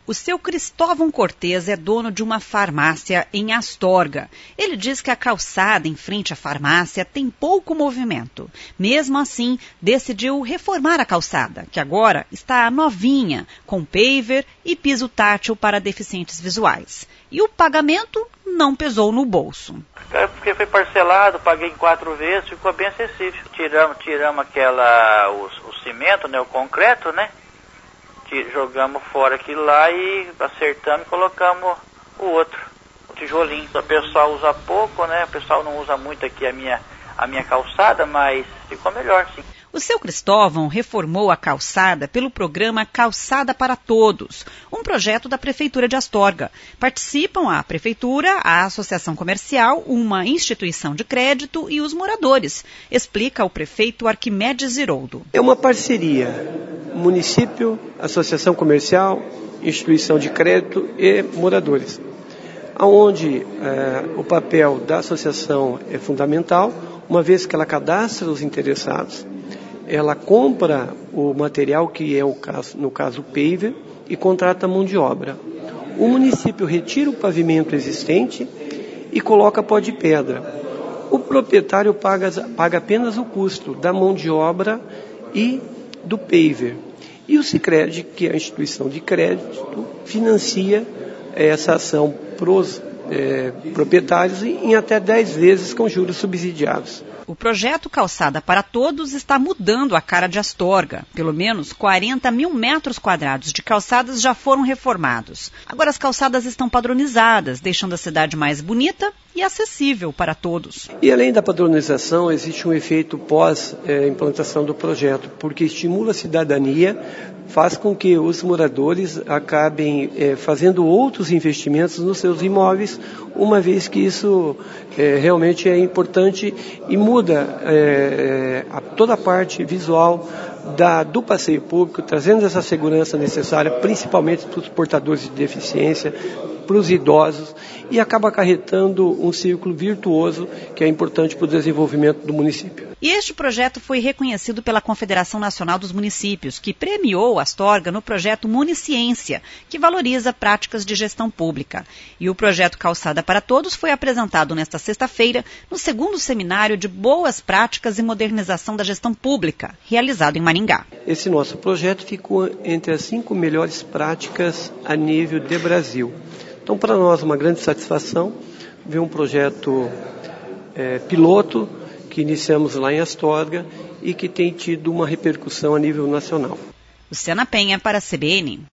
O seu Cristóvão Cortez é dono de uma farmácia em Astorga. Ele diz que a calçada em frente à farmácia tem pouco movimento. Mesmo assim, decidiu reformar a calçada, que agora está novinha, com paver e piso tátil para deficientes visuais. E o pagamento não pesou no bolso. Porque foi parcelado, paguei em 4 vezes, ficou bem acessível. Tiramos o cimento, né, o concreto, né? Jogamos fora aquilo lá e acertamos e colocamos o outro, o tijolinho. O pessoal usa pouco, né? O pessoal não usa muito aqui a minha calçada, mas ficou melhor, sim. O seu Cristóvão reformou a calçada pelo programa Calçada para Todos, um projeto da Prefeitura de Astorga. Participam a Prefeitura, a Associação Comercial, uma instituição de crédito e os moradores, explica o prefeito Arquimedes Ziroldo. É uma parceria, município, associação comercial, instituição de crédito e moradores, onde o papel da associação é fundamental, uma vez que ela cadastra os interessados, ela compra o material, que é no caso o paver, e contrata a mão de obra. O município retira o pavimento existente e coloca pó de pedra. O proprietário paga apenas o custo da mão de obra e do paver. E o Sicredi, que é a instituição de crédito, financia essa ação para os proprietários em até 10 vezes com juros subsidiados. O projeto Calçada para Todos está mudando a cara de Astorga. Pelo menos 40 mil metros quadrados de calçadas já foram reformados. Agora as calçadas estão padronizadas, deixando a cidade mais bonita e acessível para todos. E além da padronização, existe um efeito pós-implantação do projeto, porque estimula a cidadania, faz com que os moradores acabem fazendo outros investimentos nos seus imóveis, uma vez que isso realmente é importante e muda toda a parte visual do passeio público, trazendo essa segurança necessária, principalmente para os portadores de deficiência, para os idosos, e acaba acarretando um círculo virtuoso que é importante para o desenvolvimento do município. E este projeto foi reconhecido pela Confederação Nacional dos Municípios, que premiou Astorga no projeto Municiência, que valoriza práticas de gestão pública. E o projeto Calçada para Todos foi apresentado nesta sexta-feira no 2º Seminário de Boas Práticas e Modernização da Gestão Pública, realizado em Maringá. Esse nosso projeto ficou entre as 5 melhores práticas a nível de Brasil. Então, para nós, uma grande satisfação ver um projeto piloto que iniciamos lá em Astorga e que tem tido uma repercussão a nível nacional. Luciana Penha para a CBN.